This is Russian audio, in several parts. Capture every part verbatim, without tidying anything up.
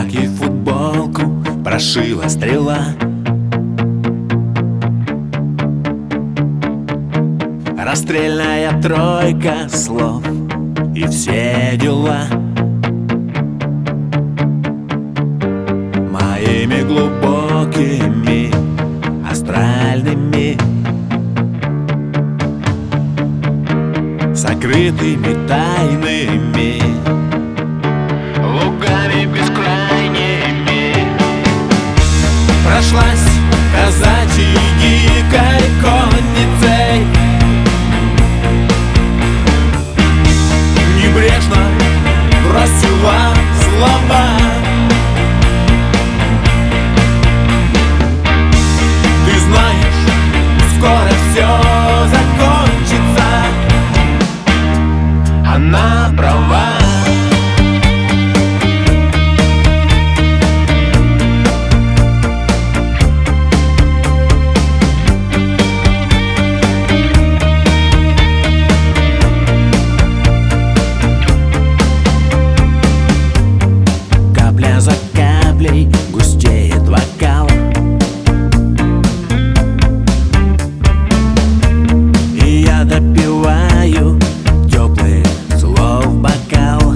как ей футболку прошила стрела. Расстрельная тройка слов и все дела. Моими глубокими астральными сокрытыми тайными лугами бескрайними прошлась казачьей дикой конницей. Небрежно бросила слова. Ты знаешь, скоро все закончится. Она права. Капля за каплей густеет вокал, и я допиваю теплые слов в бокал.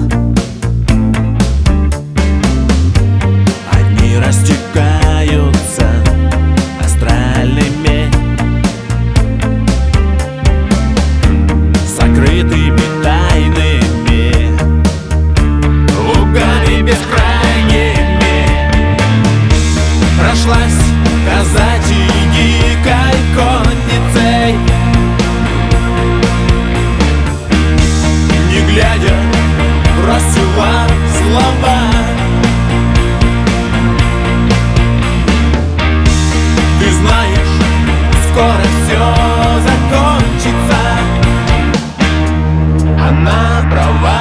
Они растекаются астральными сокрытыми тайными лугами бескрайними. Прошлась казачьей дикой конницей. Не глядя, бросила слова. Ты знаешь, скоро все закончится. Она права.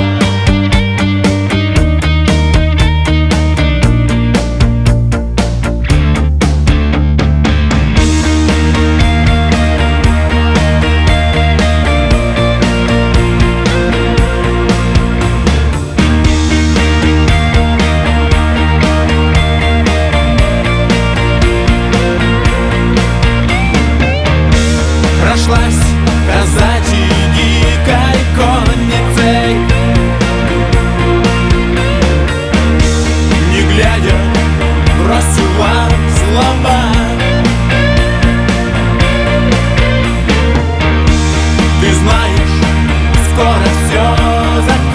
Прошлась казачьей дикой конницей. Не глядя, бросила слова. Ты знаешь, скоро все закончится.